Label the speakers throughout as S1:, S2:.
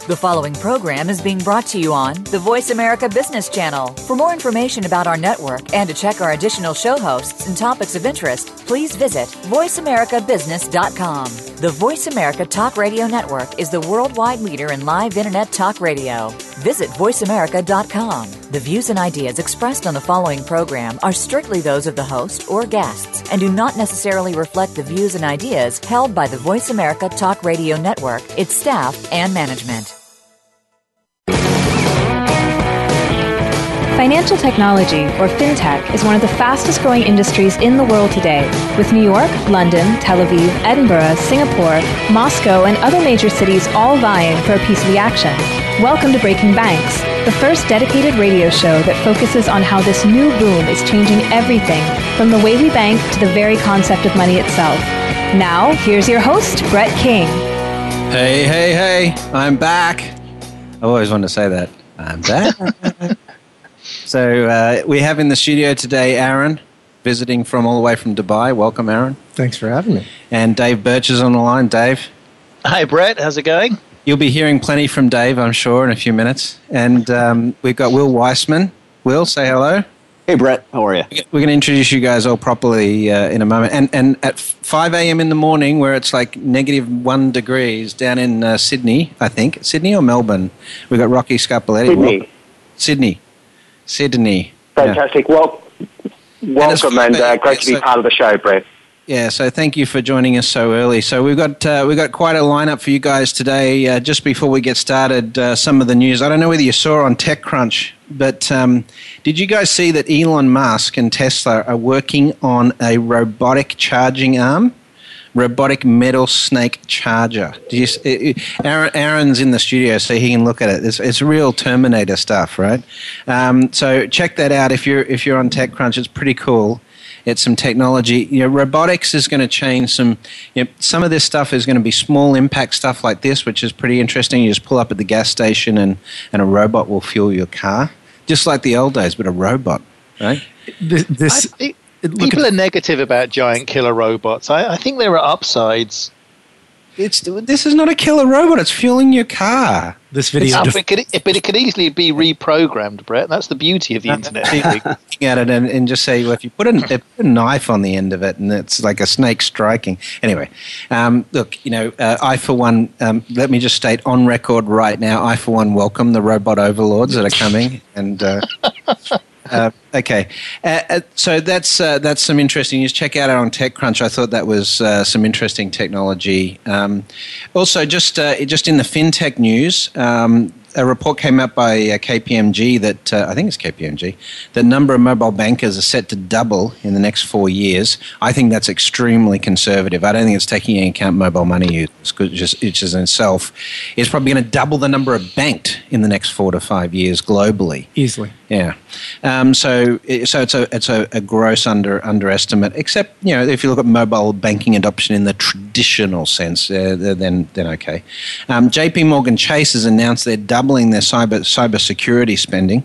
S1: The following program is being brought to you on the Voice America Business Channel. For more information about our network and to check our additional show hosts and topics of interest, please visit voiceamericabusiness.com. The Voice America Talk Radio Network is the worldwide leader in live Internet talk radio. Visit voiceamerica.com. The views and ideas expressed on the following program are strictly those of the host or guests and do not necessarily reflect the views and ideas held by the Voice America Talk Radio Network, its staff, and management.
S2: Financial technology, or fintech, is one of the fastest growing industries in the world today, with New York, London, Tel Aviv, Edinburgh, Singapore, Moscow, and other major cities all vying for a piece of the action. Welcome to Breaking Banks, the first dedicated radio show that focuses on how this new boom is changing everything, from the way we bank to the very concept of money itself. Now, here's your host, Brett King.
S3: Hey, I'm back. I always wanted to say that. I'm back. So we have in the studio today Aaron, visiting from all the way from Dubai. Welcome, Aaron.
S4: Thanks for having me.
S3: And Dave Birch is on the line. Dave.
S5: Hi, Brett. How's it going?
S3: You'll be hearing plenty from Dave, I'm sure, in a few minutes. And we've got Will Weissman. Will, say hello.
S6: Hey, Brett. How are you?
S3: We're going to introduce you guys all properly in a moment. And at 5 a.m. in the morning, where it's like -1 degrees down in Sydney, I think. Sydney or Melbourne? We've got Rocky Scarpelletti. Sydney.
S6: Fantastic.
S3: Yeah.
S6: Welcome and great to be part of the show, Brett.
S3: Yeah, so thank you for joining us so early. So we've got quite a lineup for you guys today. Just before we get started, some of the news. I don't know whether you saw on TechCrunch, but did you guys see that Elon Musk and Tesla are working on a robotic charging arm? Robotic metal snake charger. Aaron's in the studio, so he can look at it. It's real Terminator stuff, right? So check that out if you're on TechCrunch. It's pretty cool. It's some technology. Robotics is going to change some. Some of this stuff is going to be small impact stuff like this, which is pretty interesting. You just pull up at the gas station and a robot will fuel your car, just like the old days, but a robot, right?
S5: People are negative about giant killer robots. I think there are upsides.
S3: This is not a killer robot. It's fueling your car.
S4: This video,
S5: but it could easily be reprogrammed, Brett. That's the beauty of the internet.
S3: Looking at it and just say, well, if you put a knife on the end of it, and it's like a snake striking. Anyway, look, I for one, let me just state on record right now, I for one welcome the robot overlords that are coming and. Okay, so that's some interesting news. Check out it on TechCrunch. I thought that was some interesting technology. Also, just in the fintech news, a report came out by KPMG that I think it's KPMG. The number of mobile bankers are set to double in the next 4 years. I think that's extremely conservative. I don't think it's taking into account mobile money use, which is in itself is probably going to double the number of banked in the next 4 to 5 years globally.
S4: Easily.
S3: Yeah. So it's a gross underestimate. Except if you look at mobile banking adoption in the traditional sense, then okay. J.P. Morgan Chase has announced they're doubling their cyber security spending.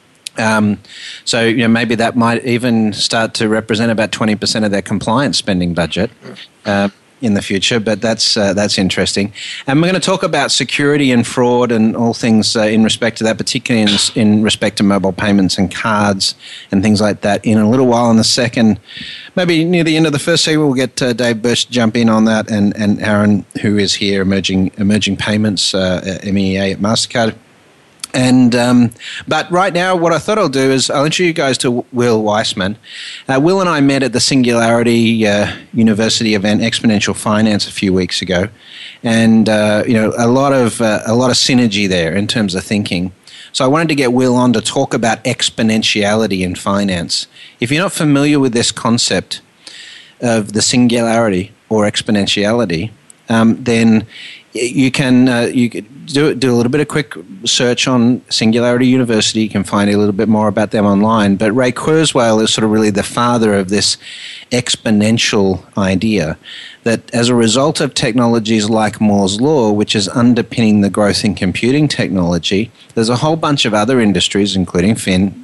S3: So maybe that might even start to represent about 20% of their compliance spending budget. In the future, but that's interesting. And we're going to talk about security and fraud and all things in respect to that, particularly in respect to mobile payments and cards and things like that in a little while. In the second, maybe near the end of the first segment, we'll get Dave Birch to jump in on that and Aaron, who is here, emerging payments, MEA at MasterCard. And but right now, what I thought I'll do is I'll introduce you guys to Will Weissman. Will and I met at the Singularity University event, Exponential Finance, a few weeks ago, and a lot of synergy there in terms of thinking. So I wanted to get Will on to talk about exponentiality in finance. If you're not familiar with this concept of the singularity or exponentiality, then you can do a little bit of quick search on Singularity University. You can find a little bit more about them online. But Ray Kurzweil is sort of really the father of this exponential idea that as a result of technologies like Moore's Law, which is underpinning the growth in computing technology, there's a whole bunch of other industries, including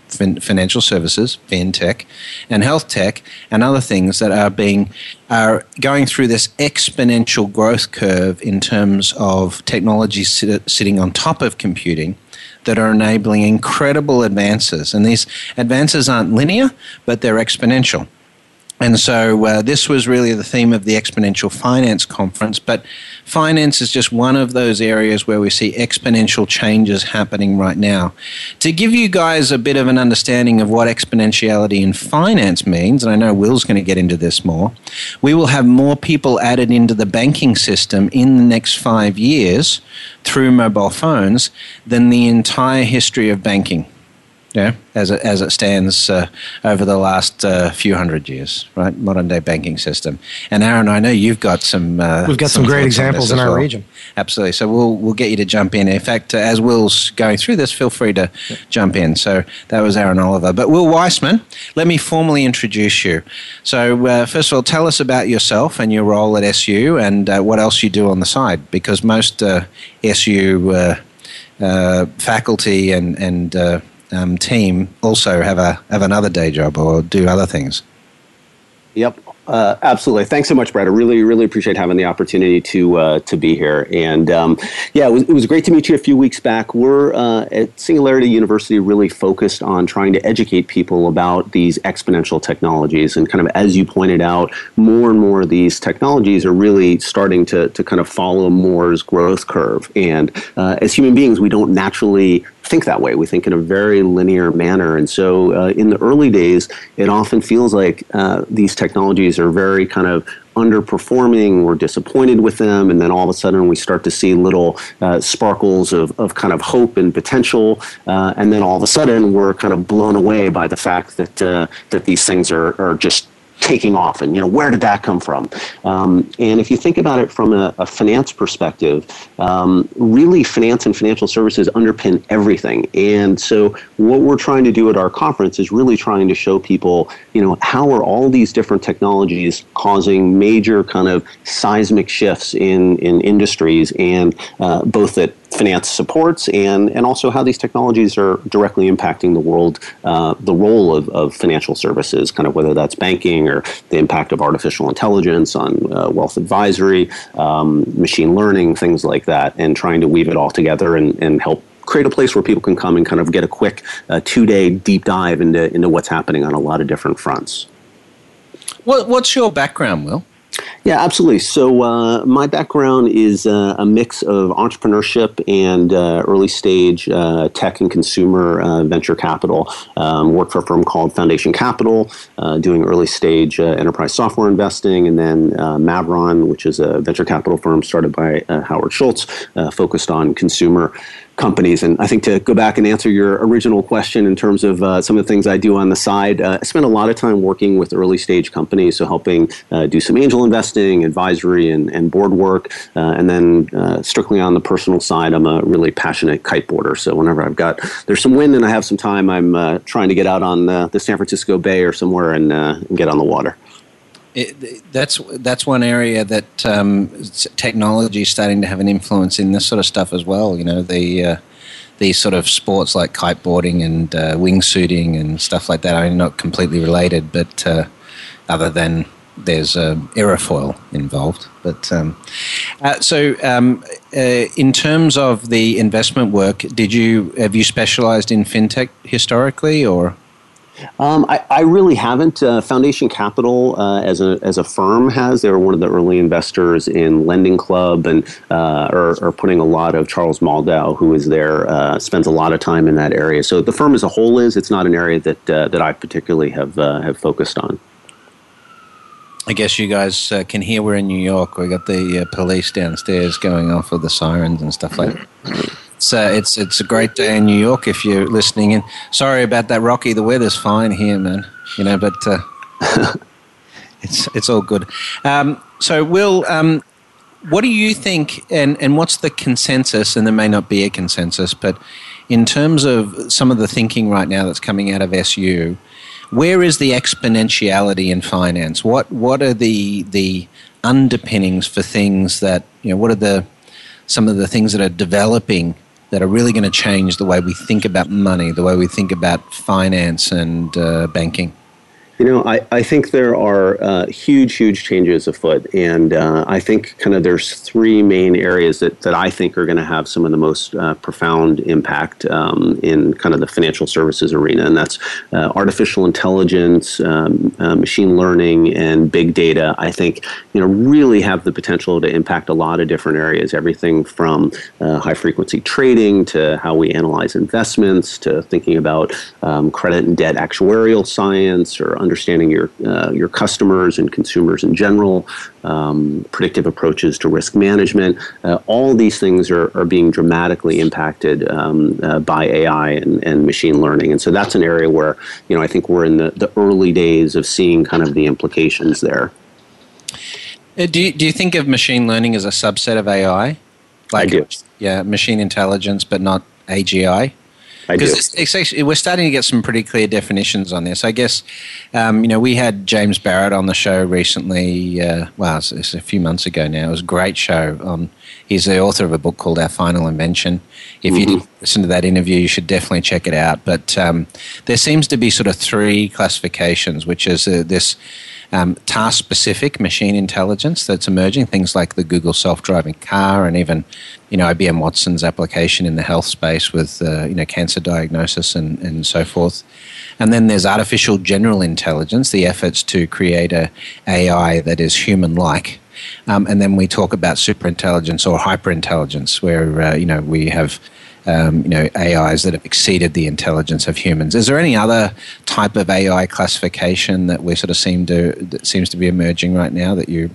S3: financial services, fintech, and health tech, and other things that are going through this exponential growth curve in terms of technology sitting on top of computing that are enabling incredible advances. And these advances aren't linear, but they're exponential. And so this was really the theme of the Exponential Finance Conference. But finance is just one of those areas where we see exponential changes happening right now. To give you guys a bit of an understanding of what exponentiality in finance means, and I know Will's going to get into this more, we will have more people added into the banking system in the next 5 years through mobile phones than the entire history of banking. Yeah, as it stands over the last few hundred years, right? Modern day banking system. And Aaron, I know you've got some.
S4: We've got some great examples in our region.
S3: Absolutely. So we'll get you to jump in. In fact, as Will's going through this, feel free to jump in. So that was Aaron Oliver. But Will Weissman, let me formally introduce you. So first of all, tell us about yourself and your role at SU and what else you do on the side, because most SU faculty and team also have another day job or do other things.
S7: Yep, absolutely. Thanks so much, Brad. I really, really appreciate having the opportunity to be here. And it was great to meet you a few weeks back. We're at Singularity University really focused on trying to educate people about these exponential technologies. And kind of as you pointed out, more and more of these technologies are really starting to kind of follow Moore's growth curve. And as human beings, we don't naturally think that way. We think in a very linear manner. And so in the early days, it often feels like these technologies are very kind of underperforming. We're disappointed with them. And then all of a sudden we start to see little sparkles of kind of hope and potential. And then all of a sudden we're kind of blown away by the fact that these things are just taking off, and where did that come from? And if you think about it from a finance perspective, really finance and financial services underpin everything. And so what we're trying to do at our conference is really trying to show people, how are all these different technologies causing major kind of seismic shifts in industries, and both that finance supports and also how these technologies are directly impacting the world, the role of financial services, kind of whether that's banking or the impact of artificial intelligence on wealth advisory, machine learning, things like that, and trying to weave it all together and help create a place where people can come and kind of get a quick 2-day deep dive into what's happening on a lot of different fronts.
S3: What's your background, Will?
S7: Yeah, absolutely. So my background is a mix of entrepreneurship and early stage tech and consumer venture capital. Worked for a firm called Foundation Capital, doing early stage enterprise software investing, and then Mavron, which is a venture capital firm started by Howard Schultz, focused on consumer companies. And I think to go back and answer your original question in terms of some of the things I do on the side, I spend a lot of time working with early stage companies, so helping do some angel investing, advisory, and board work. And then strictly on the personal side, I'm a really passionate kiteboarder. So whenever there's some wind and I have some time, I'm trying to get out on the San Francisco Bay or somewhere and get on the water.
S3: That's one area that technology is starting to have an influence in this sort of stuff as well. These sort of sports like kiteboarding and wingsuiting and stuff like that. I mean, not completely related, but other than there's aerofoil involved. But in terms of the investment work, have you specialized in fintech historically, or?
S7: I really haven't. Foundation Capital, as a firm, has. They were one of the early investors in Lending Club, and are putting a lot of Charles Maldau, who is there, spends a lot of time in that area. So the firm as a whole it's not an area that I particularly have focused on.
S3: I guess you guys can hear we're in New York. We got the police downstairs going off with the sirens and stuff like that. It's a great day in New York if you're listening. And sorry about that, Rocky. The weather's fine here, man. But it's all good. So, Will, what do you think? And what's the consensus? And there may not be a consensus, but in terms of some of the thinking right now that's coming out of SU, where is the exponentiality in finance? What are the underpinnings for things that what are some of the things that are developing that are really going to change the way we think about money, the way we think about finance and banking?
S7: You know, I think there are huge changes afoot, and I think kind of there's three main areas that I think are going to have some of the most profound impact in kind of the financial services arena, and that's artificial intelligence, machine learning, and big data. I think, you know, really have the potential to impact a lot of different areas, everything from high frequency trading to how we analyze investments to thinking about credit and debt actuarial science or understanding your customers and consumers in general, predictive approaches to risk management. All these things are being dramatically impacted by AI and machine learning. And so that's an area where, you know, I think we're in the early days of seeing kind of the implications there.
S3: Do you think of machine learning as a subset of AI?
S7: I do.
S3: Yeah, machine intelligence, but not AGI? Because we're starting to get some pretty clear definitions on this. I guess, you know, we had James Barrett on the show recently. It's a few months ago now. It was a great show. He's the author of a book called Our Final Invention. If you didn't listen to that interview, you should definitely check it out. But there seems to be sort of three classifications, which is this task-specific machine intelligence that's emerging, things like the Google self-driving car and even, you know, IBM Watson's application in the health space with, you know, cancer diagnosis and so forth. And then there's artificial general intelligence, the efforts to create a AI that is human-like. And then we talk about superintelligence or hyperintelligence, where, you know, we have you know, AIs that have exceeded the intelligence of humans. Is there any other type of AI classification that we sort of that seems to be emerging right now that you?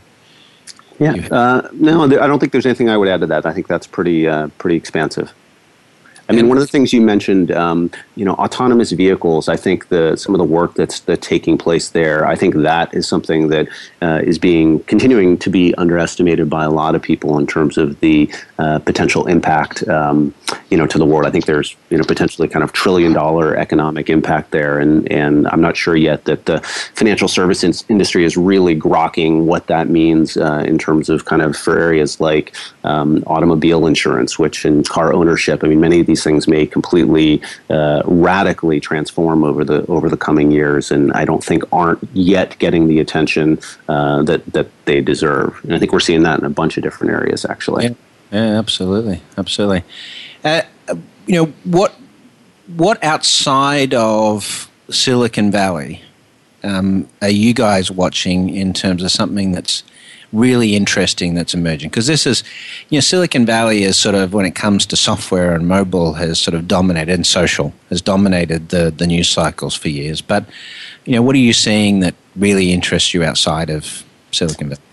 S3: Yeah.
S7: No, I don't think there's anything I would add to that. I think that's pretty expansive. I mean, one of the things you mentioned, you know, autonomous vehicles. I think some of the work that's taking place there. I think that is something that is continuing to be underestimated by a lot of people in terms of the potential impact, you know, to the world. I think there's, you know, potentially kind of $1 trillion economic impact there, and I'm not sure yet that the financial services industry is really grokking what that means in terms of kind of for areas like automobile insurance, which in car ownership. I mean, many of these things may completely radically transform over the coming years, and I don't think aren't yet getting the attention that they deserve. And I think we're seeing that in a bunch of different areas, actually.
S3: Yeah, absolutely. You know, what outside of Silicon Valley are you guys watching in terms of something that's really interesting that's emerging? Because this is, you know, Silicon Valley is sort of, when it comes to software and mobile, has sort of dominated, and social has dominated the news cycles for years. But, you know, what are you seeing that really interests you outside of Silicon Valley?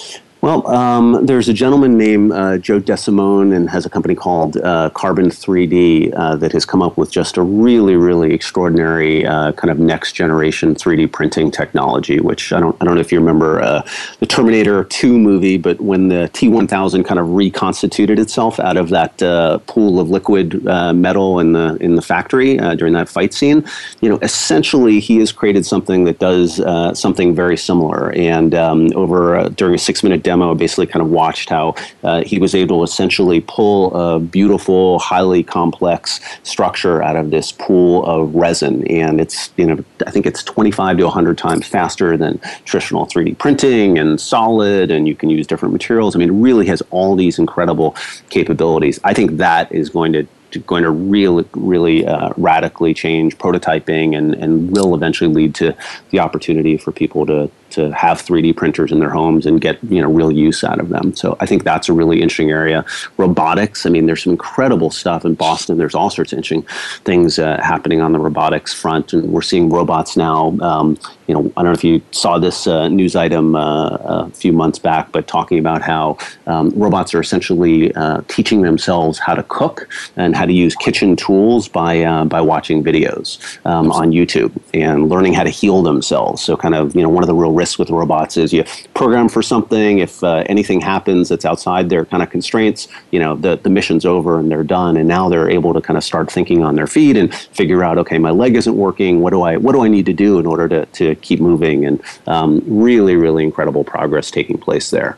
S7: Well, there's a gentleman named Joe DeSimone and has a company called Carbon 3D that has come up with just a really extraordinary kind of next generation 3D printing technology. Which I don't know if you remember the Terminator 2 movie, but when the T-1000 kind of reconstituted itself out of that pool of liquid metal in the factory during that fight scene, you know, essentially he has created something that does something very similar. And during a 6-minute demo, I basically kind of watched how he was able to essentially pull a beautiful, highly complex structure out of this pool of resin. And it's, you know, I think it's 25 to 100 times faster than traditional 3D printing and solid, and you can use different materials. I mean, it really has all these incredible capabilities. I think that is going to really radically change prototyping and will eventually lead to the opportunity for people to have 3D printers in their homes and get, you know, real use out of them. So I think that's a really interesting area. Robotics, I mean, there's some incredible stuff in Boston. There's all sorts of interesting things happening on the robotics front, and we're seeing robots now. You know, I don't know if you saw this news item a few months back, but talking about how robots are essentially teaching themselves how to cook and how to use kitchen tools by watching videos on YouTube and learning how to heal themselves. So kind of, you know, one of the real risks with robots is you program for something. If anything happens that's outside their kind of constraints, you know, the mission's over and they're done. And now they're able to kind of start thinking on their feet and figure out, okay, my leg isn't working. What do I need to do in order to keep moving? And really incredible progress taking place there.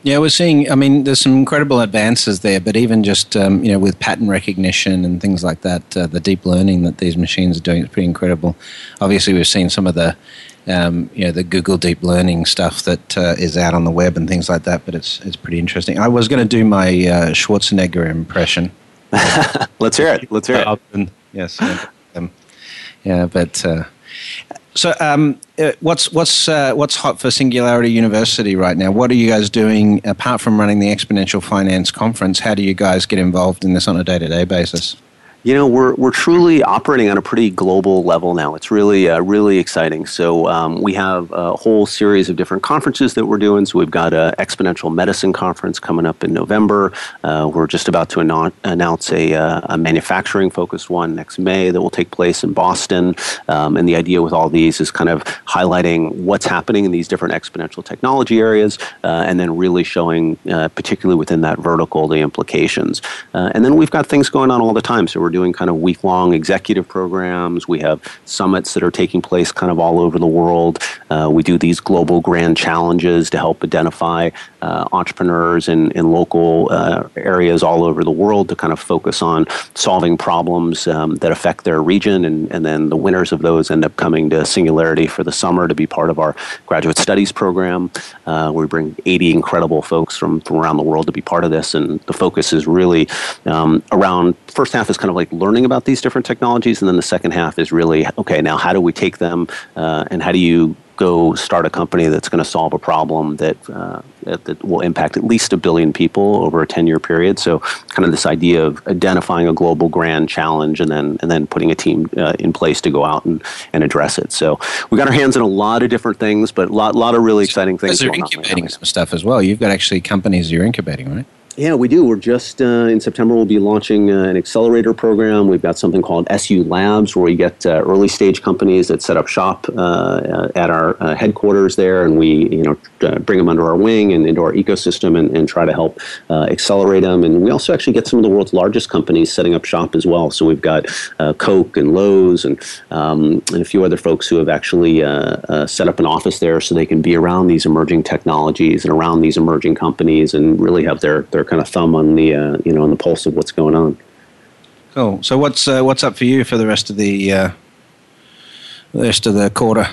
S3: Yeah, we're seeing, I mean, there's some incredible advances there, but even just, with pattern recognition and things like that, the deep learning that these machines are doing is pretty incredible. Obviously, we've seen some of the, the Google deep learning stuff that is out on the web and things like that, but it's pretty interesting. I was going to do my Schwarzenegger impression.
S7: Let's hear it.
S3: Yes. So what's hot for Singularity University right now? What are you guys doing apart from running the Exponential Finance Conference? How do you guys get involved in this on a day-to-day basis?
S7: We're truly operating on a pretty global level now. It's really, really exciting. So we have a whole series of different conferences that we're doing. So we've got an Exponential Medicine Conference coming up in November. We're just about to announce a manufacturing-focused one next May that will take place in Boston. And the idea with all these is kind of highlighting what's happening in these different exponential technology areas, and then really showing, particularly within that vertical, the implications. And then we've got things going on all the time. So we're doing kind of week-long executive programs. We have summits that are taking place kind of all over the world. We do these global grand challenges to help identify entrepreneurs in local areas all over the world to kind of focus on solving problems that affect their region. And then the winners of those end up coming to Singularity for the summer to be part of our graduate studies program. We bring 80 incredible folks from around the world to be part of this. And the focus is really around, first half is kind of like learning about these different technologies, and then the second half is really, okay, now how do we take them and how do you go start a company that's going to solve a problem that will impact at least 1 billion people over a 10-year period. So kind of this idea of identifying a global grand challenge and then putting a team in place to go out and address it. So we got our hands in a lot of different things, but a lot of really exciting things going on.
S3: You're incubating some stuff as well. You've got actually companies you're incubating, right?
S7: Yeah, we do. We're just in September, we'll be launching an accelerator program. We've got something called SU Labs, where we get early stage companies that set up shop at our headquarters there, and we bring them under our wing and into our ecosystem and try to help accelerate them. And we also actually get some of the world's largest companies setting up shop as well. So we've got Coke and Lowe's and a few other folks who have actually set up an office there so they can be around these emerging technologies and around these emerging companies and really have their kind of thumb on the on the pulse of what's going on.
S3: Cool. So what's up for you for the rest of the quarter?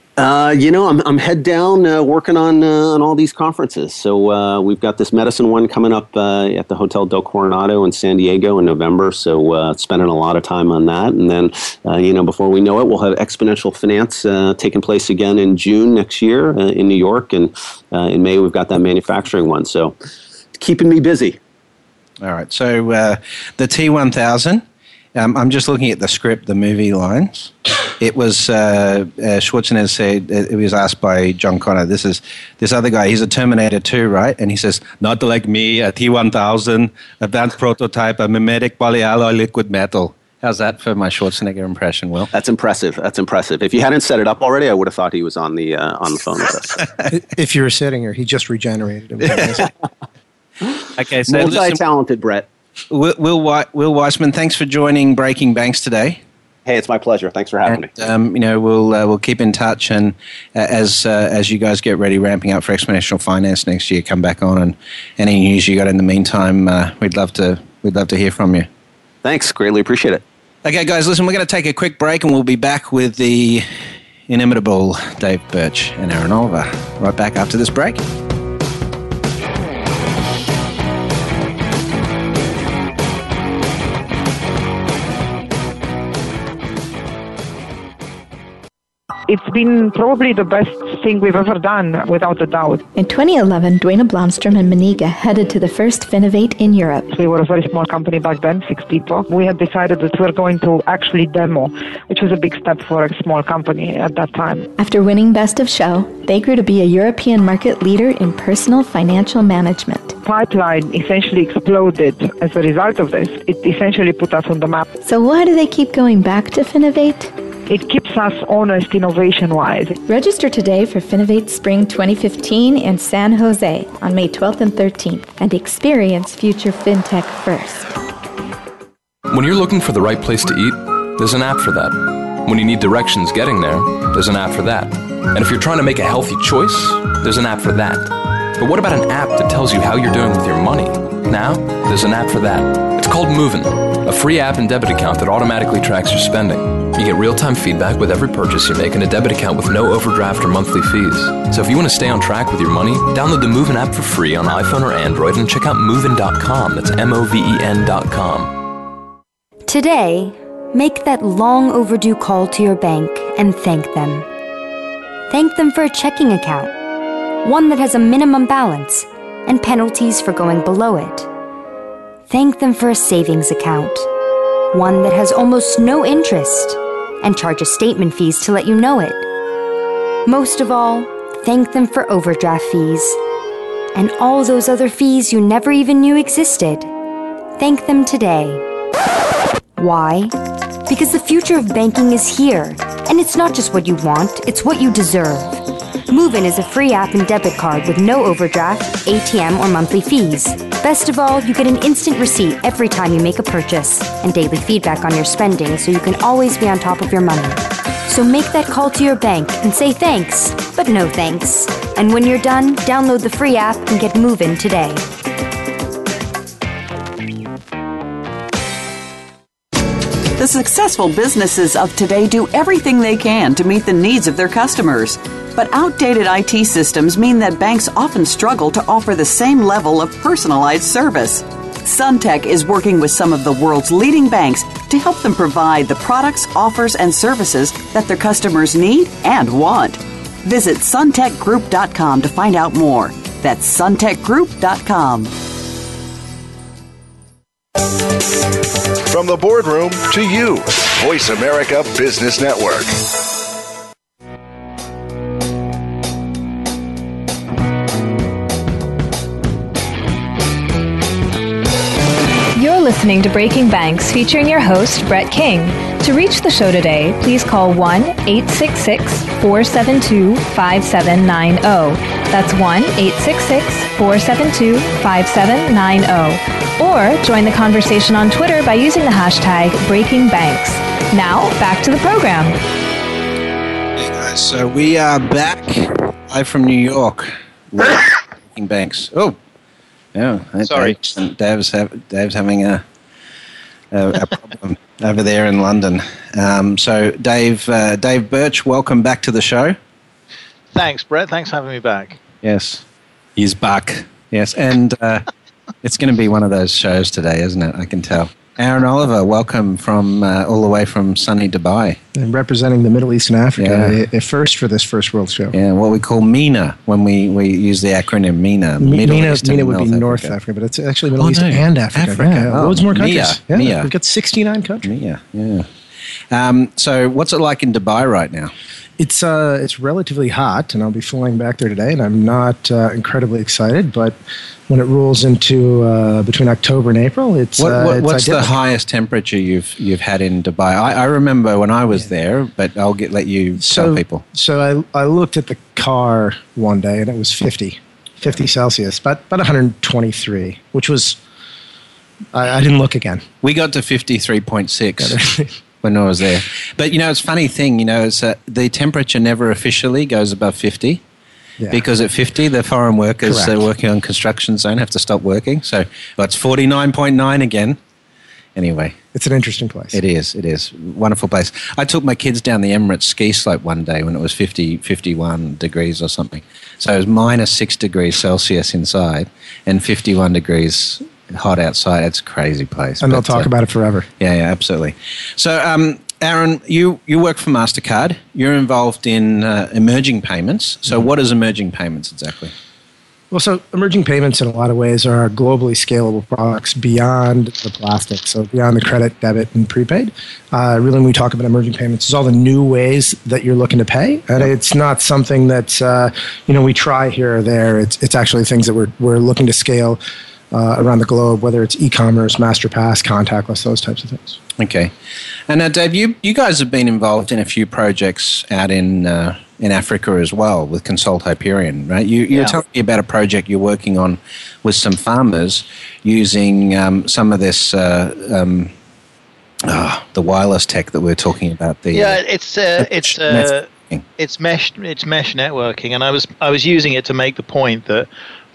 S7: I'm head down working on all these conferences. So we've got this medicine one coming up at the Hotel Del Coronado in San Diego in November. So spending a lot of time on that. And then, before we know it, we'll have Exponential Finance taking place again in June next year in New York. And in May, we've got that manufacturing one. So keeping me busy.
S3: All right. So the T1000, I'm just looking at the script, the movie lines. It was Schwarzenegger said, it was asked by John Connor, this other guy, he's a Terminator 2, right? And he says, not like me, a T1000, advanced prototype, a mimetic polyalloy liquid metal. How's that for my Schwarzenegger impression, Will?
S7: That's impressive. If you hadn't set it up already, I would have thought he was on the phone with us.
S4: If you were sitting here, he just regenerated.
S3: Okay, so
S7: multi-talented, Brett.
S3: Will Weissman, thanks for joining Breaking Banks today.
S7: Hey, it's my pleasure. Thanks for having me.
S3: We'll keep in touch, and as you guys get ready, ramping up for Exponential Finance next year, come back on, and any news you got in the meantime, we'd love to hear from you.
S7: Thanks, greatly appreciate it.
S3: Okay, guys, listen, we're going to take a quick break, and we'll be back with the inimitable Dave Birch and Aaron Oliver right back after this break.
S8: It's been probably the best thing we've ever done, without a doubt.
S2: In 2011, Dwayna Blomstrom and Maniga headed to the first Finovate in Europe.
S8: We were a very small company back then, 6 people. We had decided that we were going to actually demo, which was a big step for a small company at that time.
S2: After winning Best of Show, they grew to be a European market leader in personal financial management.
S8: Pipeline essentially exploded as a result of this. It essentially put us on the map.
S2: So why do they keep going back to Finovate?
S8: It keeps us honest innovation-wise.
S2: Register today for Finovate Spring 2015 in San Jose on May 12th and 13th and experience future fintech first.
S9: When you're looking for the right place to eat, there's an app for that. When you need directions getting there, there's an app for that. And if you're trying to make a healthy choice, there's an app for that. But what about an app that tells you how you're doing with your money? Now, there's an app for that. It's called Moovin, a free app and debit account that automatically tracks your spending. You get real-time feedback with every purchase you make and a debit account with no overdraft or monthly fees. So if you want to stay on track with your money, download the Moovin app for free on iPhone or Android and check out Moovin.com. That's MOVEN.com.
S10: Today, make that long overdue call to your bank and thank them. Thank them for a checking account, one that has a minimum balance and penalties for going below it. Thank them for a savings account, one that has almost no interest and charges statement fees to let you know it. Most of all, thank them for overdraft fees and all those other fees you never even knew existed. Thank them today. Why? Because the future of banking is here, and it's not just what you want, it's what you deserve. Moovin is a free app and debit card with no overdraft, ATM, or monthly fees. Best of all, you get an instant receipt every time you make a purchase and daily feedback on your spending so you can always be on top of your money. So make that call to your bank and say thanks, but no thanks. And when you're done, download the free app and get Moovin today.
S11: The successful businesses of today do everything they can to meet the needs of their customers. But outdated IT systems mean that banks often struggle to offer the same level of personalized service. Suntech is working with some of the world's leading banks to help them provide the products, offers, and services that their customers need and want. Visit suntechgroup.com to find out more. That's suntechgroup.com.
S12: From the boardroom to you, Voice America Business Network.
S2: You're listening to Breaking Banks, featuring your host, Brett King. To reach the show today, please call 1-866-472-5790. That's 1-866-472-5790. Or join the conversation on Twitter by using the hashtag BreakingBanks. Now, back to the program.
S3: Hey guys, so we are back live from New York with Breaking Banks. Oh, yeah.
S5: Sorry.
S3: Dave's having a problem over there in London. So Dave Birch, welcome back to the show.
S5: Thanks, Brett. Thanks for having me back.
S3: Yes. He's back. Yes, and it's going to be one of those shows today, isn't it? I can tell. Aaron Oliver, welcome from all the way from sunny Dubai.
S4: And representing the Middle East and Africa, a first for this First World Show.
S3: Yeah, what we call MENA when we use the acronym MENA.
S4: MENA would be North Africa, but it's actually Middle East and Africa. Yeah, loads more countries.
S3: MEA.
S4: We've got 69 countries.
S3: MEA, yeah. So what's it like in Dubai right now?
S4: It's relatively hot, and I'll be flying back there today, and I'm not incredibly excited, but when it rolls into between October and April, it's
S3: what's the highest temperature you've had in Dubai? I remember when I was there, but I'll let you tell people.
S4: So I looked at the car one day, and it was 50 Celsius, but about 123, which was I didn't look again.
S3: We got to 53.6. When I was there. But, it's a funny thing, it's the temperature never officially goes above 50 because at 50, the foreign workers working on construction zone have to stop working. So it's 49.9 again. Anyway.
S4: It's an interesting place.
S3: It is. Wonderful place. I took my kids down the Emirates ski slope one day when it was 51 degrees or something. So it was minus 6 degrees Celsius inside and 51 degrees hot outside. It's a crazy place.
S4: And they'll talk about it forever.
S3: Yeah, absolutely. So, Aaron, you work for MasterCard. You're involved in emerging payments. So what is emerging payments exactly?
S4: Well, so emerging payments in a lot of ways are globally scalable products beyond the plastic, so beyond the credit, debit, and prepaid. Really, when we talk about emerging payments, it's all the new ways that you're looking to pay, and it's not something that we try here or there. It's actually things that we're looking to scale around the globe, whether it's e-commerce, MasterPass, contactless, those types of things.
S3: Okay. And now, Dave, you guys have been involved in a few projects out in Africa as well with Consult Hyperion, right? You were telling me about a project you're working on with some farmers using some of this the wireless tech that we're talking about.
S5: It's mesh networking, and I was using it to make the point that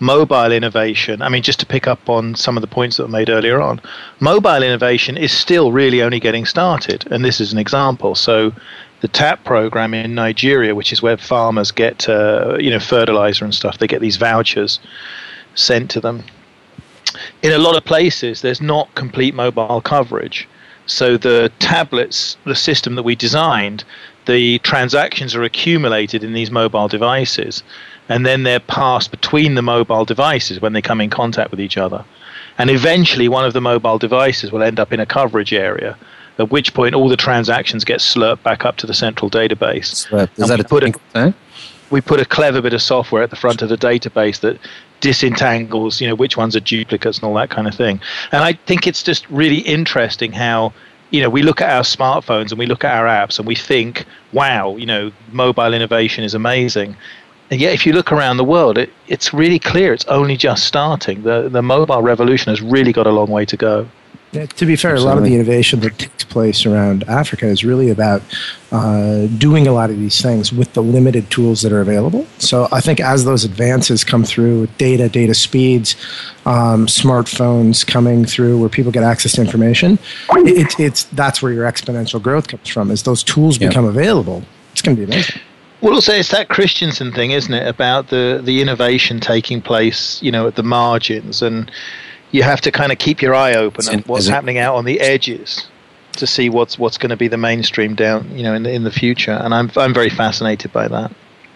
S5: mobile innovation, I mean, just to pick up on some of the points that were made earlier on, mobile innovation is still really only getting started. And this is an example. So the TAP program in Nigeria, which is where farmers get, fertilizer and stuff, they get these vouchers sent to them. In a lot of places, there's not complete mobile coverage. So the tablets, the system that we designed, the transactions are accumulated in these mobile devices, and then they're passed between the mobile devices when they come in contact with each other. And eventually one of the mobile devices will end up in a coverage area, at which point all the transactions get slurped back up to the central database.
S3: Is that a technical thing?
S5: We put a clever bit of software at the front of the database that disentangles, which ones are duplicates and all that kind of thing. And I think it's just really interesting how, we look at our smartphones and we look at our apps and we think, wow, mobile innovation is amazing. And yet, if you look around the world, it's really clear it's only just starting. The mobile revolution has really got a long way to go.
S4: Yeah, to be fair,
S3: Absolutely.
S4: a lot of the innovation that takes place around Africa is really about doing a lot of these things with the limited tools that are available. So I think as those advances come through, data speeds, smartphones coming through where people get access to information, that's where your exponential growth comes from. As those tools become available, it's going to be amazing.
S5: Well, also, it's that Christensen thing, isn't it, about the innovation taking place, at the margins, and you have to kind of keep your eye open on what's happening out on the edges to see what's going to be the mainstream down, in the future. And I'm very fascinated by that.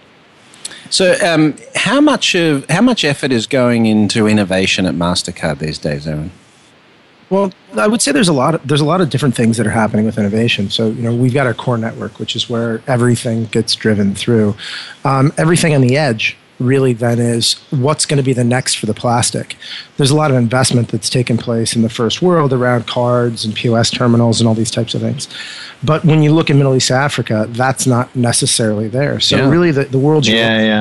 S3: So, how much effort is going into innovation at MasterCard these days, Aaron?
S4: Well, I would say there's a lot of different things that are happening with innovation. So, we've got our core network, which is where everything gets driven through. Everything on the edge really then is what's going to be the next for the plastic. There's a lot of investment that's taken place in the first world around cards and POS terminals and all these types of things. But when you look in Middle East Africa, that's not necessarily there. So really the world's...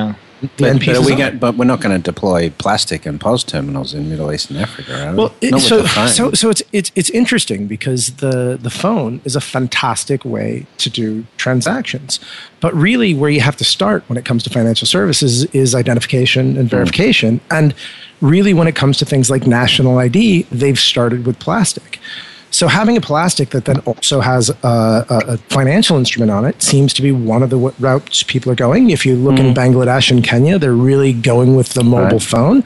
S3: But we're not going to deploy plastic and POS terminals in Middle East and Africa, right?
S4: Well, so it's interesting because the phone is a fantastic way to do transactions. But really where you have to start when it comes to financial services is identification and verification. And really when it comes to things like national ID, they've started with plastic. So having a plastic that then also has a financial instrument on it seems to be one of the routes people are going. If you look in Bangladesh and Kenya, they're really going with the mobile phone.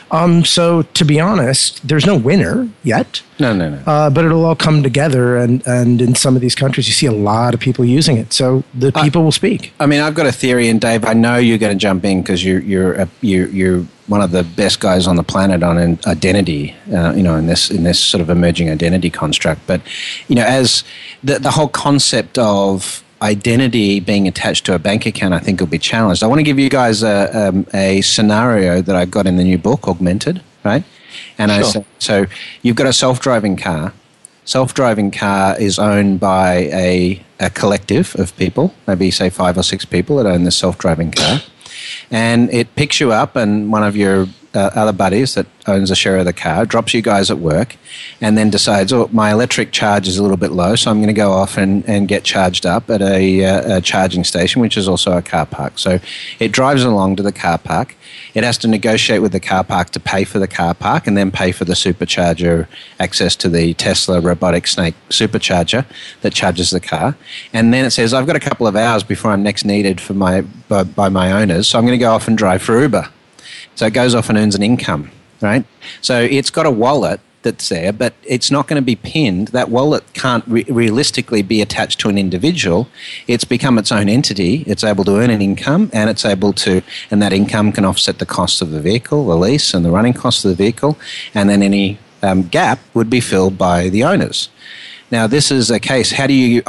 S4: So to be honest, there's no winner yet.
S3: No.
S4: But it'll all come together, and in some of these countries, you see a lot of people using it. So the people will speak.
S3: I mean, I've got a theory, and Dave, I know you're going to jump in because you're one of the best guys on the planet on identity, in this sort of emerging identity construct. But as the whole concept of identity being attached to a bank account, I think will be challenged. I want to give you guys a scenario that I got in the new book, Augmented, right? And sure. So you've got a self-driving car. Self-driving car is owned by a collective of people, maybe say 5 or 6 people that own this self-driving car. And it picks you up, and one of your other buddies that owns a share of the car drops you guys at work and then decides, my electric charge is a little bit low, so I'm going to go off and get charged up at a charging station, which is also a car park. So it drives along to the car park. It has to negotiate with the car park to pay for the car park and then pay for the supercharger, access to the Tesla robotic snake supercharger that charges the car. And then it says, I've got a couple of hours before I'm next needed by my owners, so I'm going to go off and drive for Uber. So it goes off and earns an income, right? So it's got a wallet that's there, but it's not going to be pinned. That wallet can't realistically be attached to an individual. It's become its own entity. It's able to earn an income, and and that income can offset the cost of the vehicle, the lease, and the running costs of the vehicle, and then any gap would be filled by the owners. Now, this is a case. How do you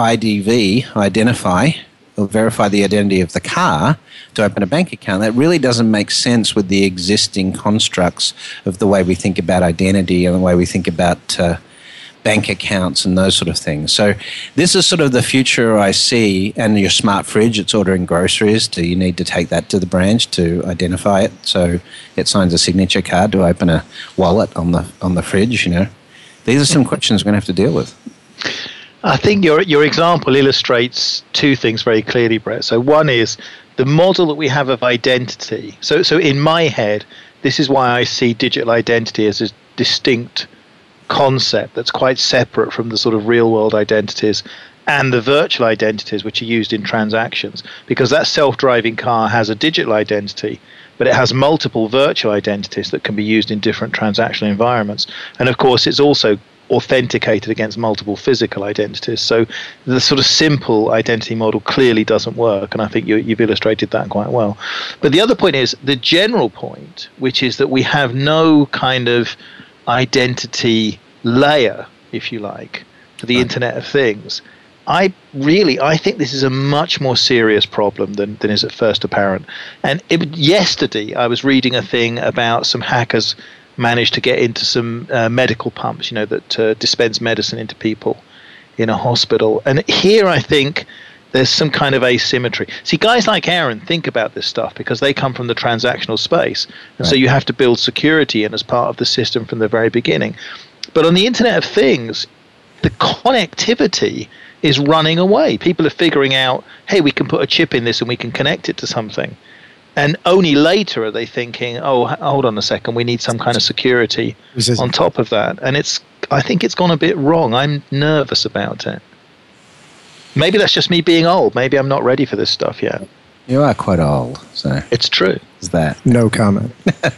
S3: identify or verify the identity of the car to open a bank account? That really doesn't make sense with the existing constructs of the way we think about identity and the way we think about bank accounts and those sort of things. So this is sort of the future I see. And your smart fridge, it's ordering groceries. Do you need to take that to the branch to identify it so it signs a signature card to open a wallet on the fridge? These are some questions we're going to have to deal with.
S5: I think your example illustrates 2 things very clearly, Brett. So one is the model that we have of identity. So in my head, this is why I see digital identity as a distinct concept that's quite separate from the sort of real-world identities and the virtual identities which are used in transactions, because that self-driving car has a digital identity, but it has multiple virtual identities that can be used in different transactional environments. And of course, it's also authenticated against multiple physical identities. So the sort of simple identity model clearly doesn't work, and I think you've illustrated that quite well. But the other point is the general point, which is that we have no kind of identity layer, if you like, for the Internet of Things. I think this is a much more serious problem than is at first apparent. And yesterday I was reading a thing about some hackers managed to get into some medical pumps, that dispense medicine into people in a hospital. And here I think there's some kind of asymmetry. See, guys like Aaron think about this stuff because they come from the transactional space. And so you have to build security in as part of the system from the very beginning. But on the Internet of Things, the connectivity is running away. People are figuring out, hey, we can put a chip in this and we can connect it to something. And only later are they thinking, oh, hold on a second, we need some kind of security on top of that. And I think it's gone a bit wrong. I'm nervous about it. Maybe that's just me being old. Maybe I'm not ready for this stuff yet.
S3: You are quite old, so
S5: it's true.
S3: Is that
S4: no comment?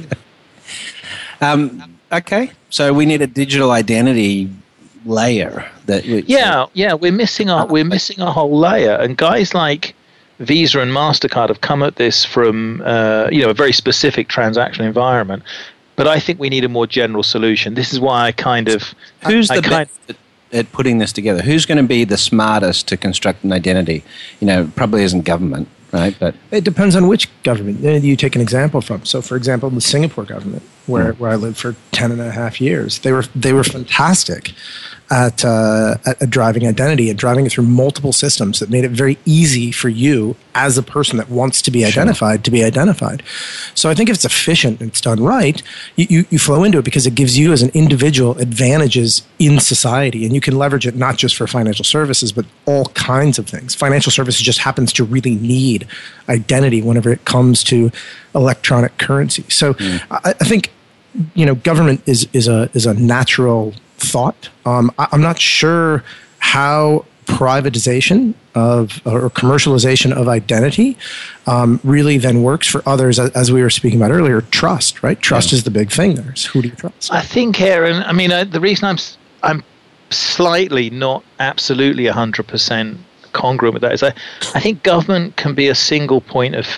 S3: Okay, so we need a digital identity layer.
S5: We're missing a whole layer, and guys like Visa and MasterCard have come at this from a very specific transactional environment. But I think we need a more general solution. This is why I kind of
S3: at putting this together. Who's going to be the smartest to construct an identity? Probably isn't government, right? But
S4: it depends on which government you take an example from. So, for example, the Singapore government, where I lived for 10.5 years, they were fantastic at driving identity and driving it through multiple systems that made it very easy for you as a person that wants to be identified to be identified. So I think if it's efficient and it's done right, you flow into it because it gives you as an individual advantages in society, and you can leverage it not just for financial services, but all kinds of things. Financial services just happens to really need identity whenever it comes to electronic currency. So I think government is a natural thought. I'm not sure how privatization or commercialization of identity really then works for others, as we were speaking about earlier. Trust, right? Trust is the big thing there. Who do you trust?
S5: I think, Aaron, the reason I'm slightly, not absolutely 100% congruent with that is I think government can be a single point of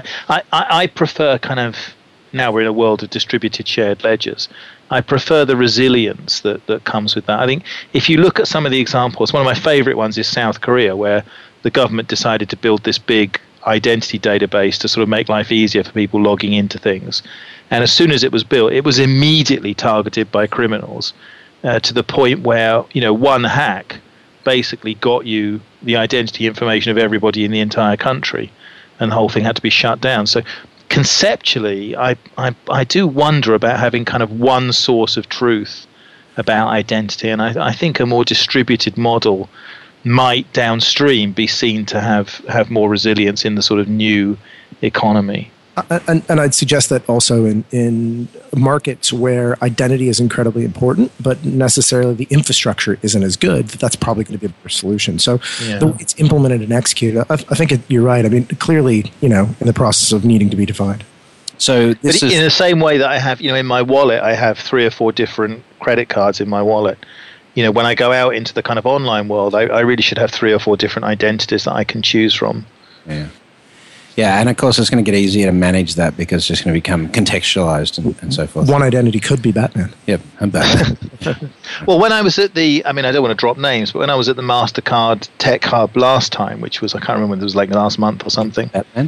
S5: I prefer kind of, now we're in a world of distributed shared ledgers, I prefer the resilience that comes with that. I think if you look at some of the examples, one of my favorite ones is South Korea, where the government decided to build this big identity database to sort of make life easier for people logging into things. And as soon as it was built, it was immediately targeted by criminals to the point where, one hack basically got you the identity information of everybody in the entire country, and the whole thing had to be shut down. So conceptually, I do wonder about having kind of one source of truth about identity, and I think a more distributed model might downstream be seen to have more resilience in the sort of new economy.
S4: And I'd suggest that also in markets where identity is incredibly important, but necessarily the infrastructure isn't as good, that's probably going to be a better solution. So the way it's implemented and executed, I think you're right. Clearly, in the process of needing to be defined.
S3: So
S5: in the same way that I have, in my wallet, I have 3 or 4 different credit cards in my wallet. When I go out into the kind of online world, I really should have 3 or 4 different identities that I can choose from.
S3: Yeah, and of course it's going to get easier to manage that because it's just going to become contextualized and so forth.
S4: One identity could be Batman.
S3: Yep, I'm Batman.
S5: Well, when I was at I don't want to drop names, but when I was at the MasterCard Tech Hub last time, which was, I can't remember, it was like last month or something.
S3: Batman.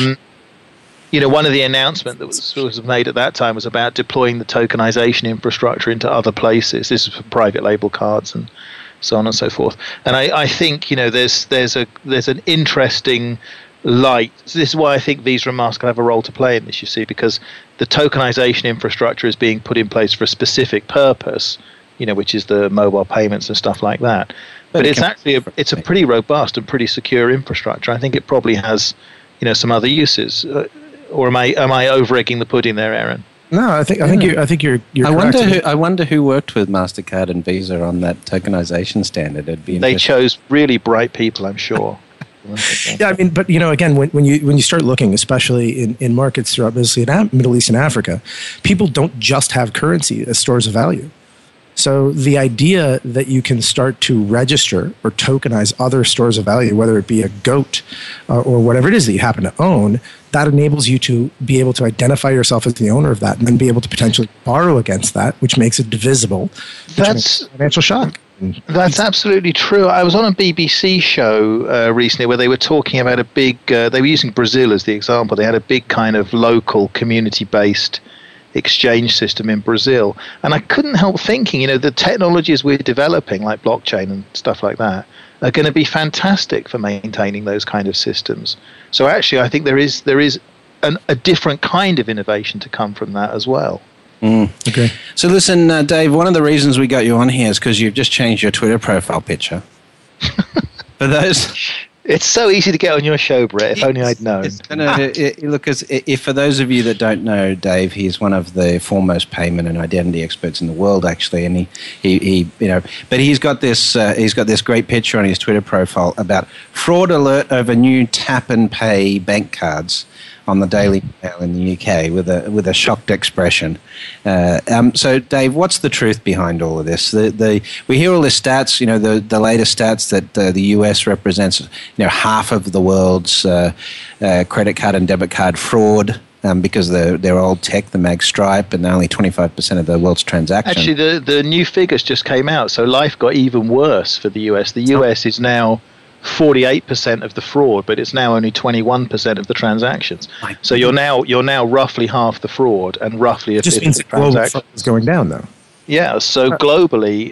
S5: One of the announcements that was made at that time was about deploying the tokenization infrastructure into other places. This is for private label cards and so on and so forth. And I think, there's an interesting light. So this is why I think Visa and MasterCard have a role to play in this, you see, because the tokenization infrastructure is being put in place for a specific purpose, which is the mobile payments and stuff like that. But it's actually it's a pretty robust and pretty secure infrastructure. I think it probably has, some other uses. Or am I over-egging the pudding there, Aaron?
S4: No, I think you're
S3: I wonder who worked with MasterCard and Visa on that tokenization standard.
S5: They chose really bright people, I'm sure.
S4: Yeah, I mean, but again, when you start looking, especially in markets throughout Middle East and Africa, people don't just have currency as stores of value. So the idea that you can start to register or tokenize other stores of value, whether it be a goat or whatever it is that you happen to own, that enables you to be able to identify yourself as the owner of that and then be able to potentially borrow against that, which makes it divisible. That's a financial shock.
S5: That's absolutely true. I was on a BBC show recently where they were talking about they were using Brazil as the example. They had a big kind of local community-based exchange system in Brazil. And I couldn't help thinking, the technologies we're developing, like blockchain and stuff like that, are going to be fantastic for maintaining those kind of systems. So actually, I think there is a different kind of innovation to come from that as well.
S3: Okay. So listen, Dave, one of the reasons we got you on here is because you've just changed your Twitter profile picture. For those...
S5: It's so easy to get on your show, Brett. If only I'd known.
S3: Look, if for those of you that don't know Dave, he's one of the foremost payment and identity experts in the world, actually, and but he's got this great picture on his Twitter profile about fraud alert over new tap and pay bank cards on the Daily Mail in the UK with a shocked expression. So, Dave, what's the truth behind all of this? We hear all the stats, the latest stats that the US represents, half of the world's credit card and debit card fraud. Because they're old tech, the mag Stripe, and only 25% of the world's transactions.
S5: Actually, the new figures just came out, so life got even worse for the US. The US is now 48% of the fraud, but it's now only 21% of the transactions. So you're now roughly half the fraud and roughly a fifth of the transactions. Global fraud
S4: is going down, though.
S5: Yeah. So globally,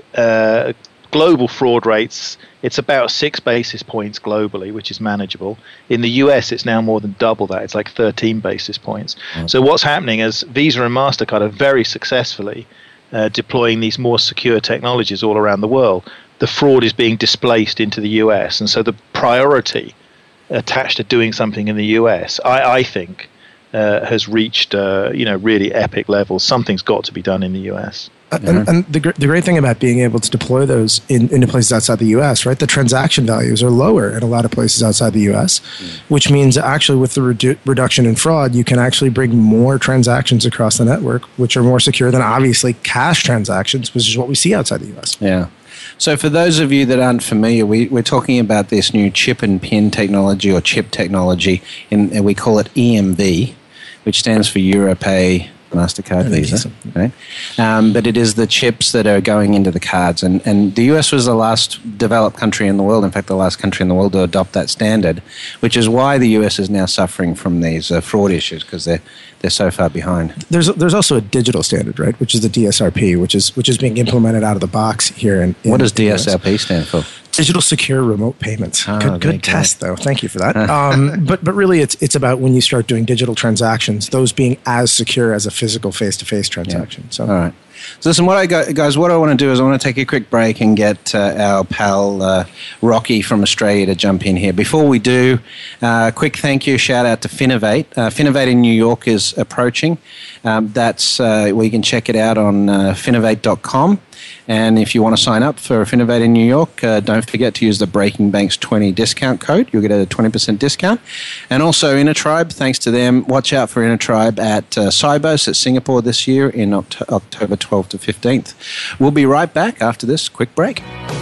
S5: global fraud rates, it's about 6 basis points globally, which is manageable. In the US, it's now more than double that. It's like 13 basis points. Okay. So what's happening is Visa and MasterCard are very successfully deploying these more secure technologies all around the world. The fraud is being displaced into the US, and so the priority attached to doing something in the US, I think, has reached really epic levels. Something's got to be done in the US.
S4: And the great thing about being able to deploy those into places outside the U.S., right? The transaction values are lower in a lot of places outside the U.S., which means actually with the reduction in fraud, you can actually bring more transactions across the network, which are more secure than obviously cash transactions, which is what we see outside the U.S.
S3: Yeah. So for those of you that aren't familiar, we're talking about this new chip and pin technology or chip technology, and we call it EMV, which stands for Europay, MasterCard, Visa. Okay? But it is the chips that are going into the cards. And the US was the last developed country in the world, in fact, the last country in the world to adopt that standard, which is why the US is now suffering from these fraud issues, because they're so far behind.
S4: There's also a digital standard, right, which is the DSRP, which is being implemented out of the box here.
S3: What does DSRP stand for?
S4: Digital Secure Remote Payments. Good test, though. Thank you for that. But really, it's about when you start doing digital transactions, those being as secure as a physical face-to-face transaction.
S3: Yeah. So, all right. So listen, what I want to do is I want to take a quick break and get our pal Rocky from Australia to jump in here. Before we do, quick thank you, shout out to Finovate. Finovate in New York is approaching. That's where you can check it out on finovate.com. And if you want to sign up for Finovate in New York, don't forget to use the Breaking Banks 20 discount code. You'll get a 20% discount. And also InnerTribe, thanks to them. Watch out for InnerTribe at Sibos at Singapore this year in October 12th to 15th. We'll be right back after this quick break.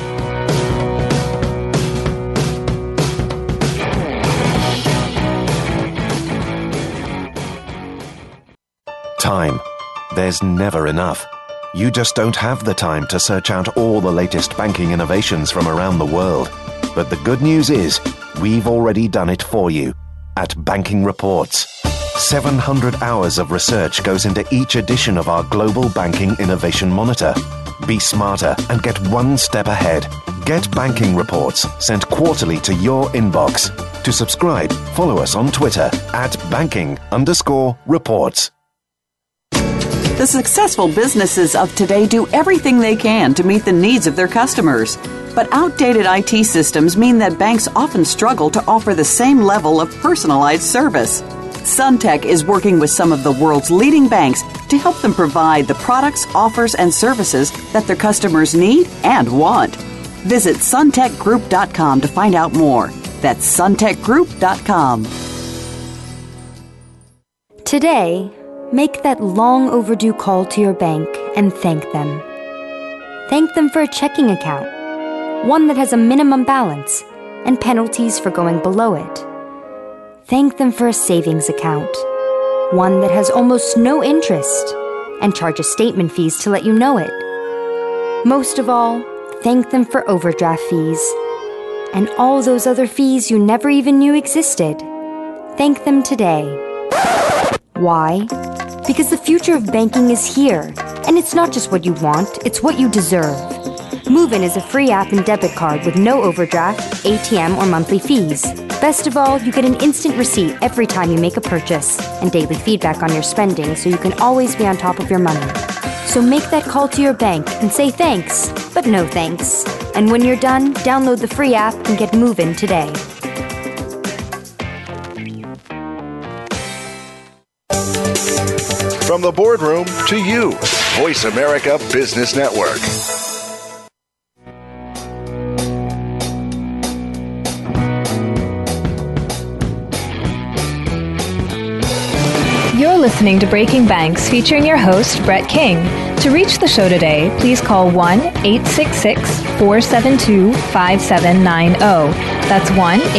S13: Time. There's never enough. You just don't have the time to search out all the latest banking innovations from around the world. But the good news is, we've already done it for you at Banking Reports. 700 hours of research goes into each edition of our Global Banking Innovation Monitor. Be smarter and get one step ahead. Get Banking Reports sent quarterly to your inbox. To subscribe, follow us on Twitter at banking_reports.
S11: The successful businesses of today do everything they can to meet the needs of their customers. But outdated IT systems mean that banks often struggle to offer the same level of personalized service. Suntech is working with some of the world's leading banks to to help them provide the products, offers, and services that their customers need and want. Visit suntechgroup.com to find out more. That's suntechgroup.com.
S10: Today, make that long overdue call to your bank and thank them. Thank them for a checking account, one that has a minimum balance and penalties for going below it. Thank them for a savings account, one that has almost no interest and charges statement fees to let you know it. Most of all, thank them for overdraft fees and all those other fees you never even knew existed. Thank them today. Why? Because the future of banking is here, and it's not just what you want, it's what you deserve. Moven is a free app and debit card with no overdraft, ATM, or monthly fees. Best of all, you get an instant receipt every time you make a purchase and daily feedback on your spending so you can always be on top of your money. So make that call to your bank and say thanks, but no thanks. And when you're done, download the free app and get Moven today.
S12: From the boardroom to you, Voice America Business Network.
S2: You're listening to Breaking Banks featuring your host, Brett King. To reach the show today, please call 1-866-472-5790. That's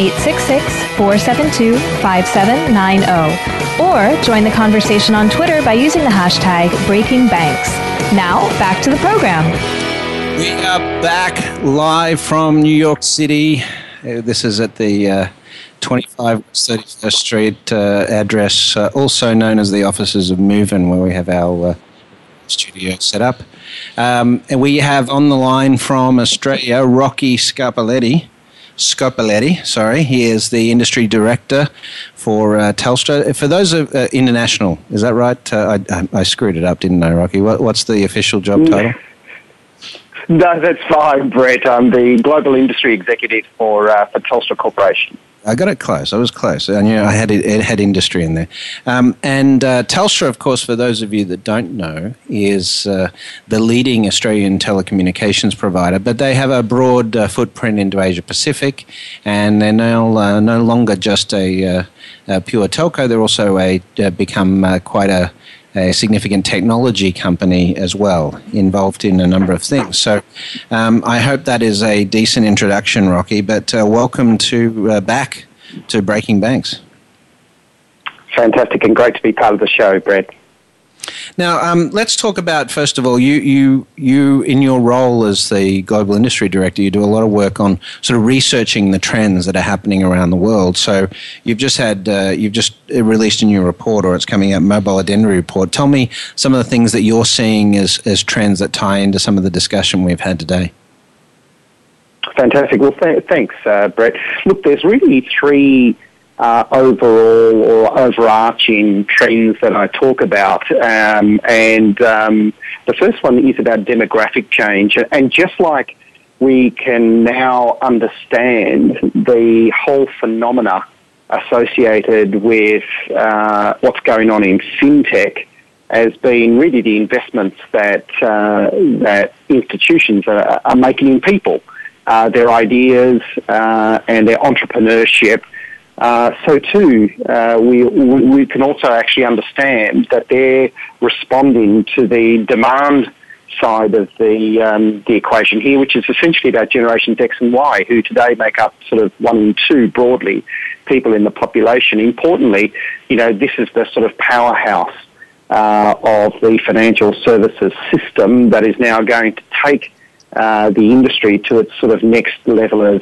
S2: 1-866-472-5790. Or join the conversation on Twitter by using the hashtag BreakingBanks. Now, back to the program.
S3: We are back live from New York City. This is at the 25 31st Street address, also known as the offices of Moven, where we have our studio set up. And we have on the line from Australia, Rocky Scopoletti. He is the industry director for Telstra. For those of international, is that right? I screwed it up, didn't I, Rocky? What's the official job title?
S6: No, that's fine, Brett. I'm the global industry executive for Telstra Corporation.
S3: I got it close. I was close. I knew it had industry in there. And Telstra, of course, for those of you that don't know, is the leading Australian telecommunications provider, but they have a broad footprint into Asia Pacific, and they're now no longer just a pure telco. They're also become quite a significant technology company as well, involved in a number of things. So I hope that is a decent introduction, Rocky, but welcome to back to Breaking Banks.
S6: Fantastic, and great to be part of the show, Brett.
S3: Now, let's talk about, first of all, you in your role as the Global Industry Director, you do a lot of work on sort of researching the trends that are happening around the world. So you've just released a new report, or it's coming out, Mobile Identity Report. Tell me some of the things that you're seeing as trends that tie into some of the discussion we've had today.
S6: Fantastic. Well, thanks, Brett. Look, there's really three overall or overarching trends that I talk about. The first one is about demographic change. And just like we can now understand the whole phenomena associated with what's going on in fintech as being really the investments that institutions are making in people, their ideas and their entrepreneurship. So too, we can also actually understand that they're responding to the demand side of the equation here, which is essentially about generations X and Y, who today make up sort of 1 in 2 broadly people in the population. Importantly, this is the sort of powerhouse of the financial services system that is now going to take the industry to its sort of next level of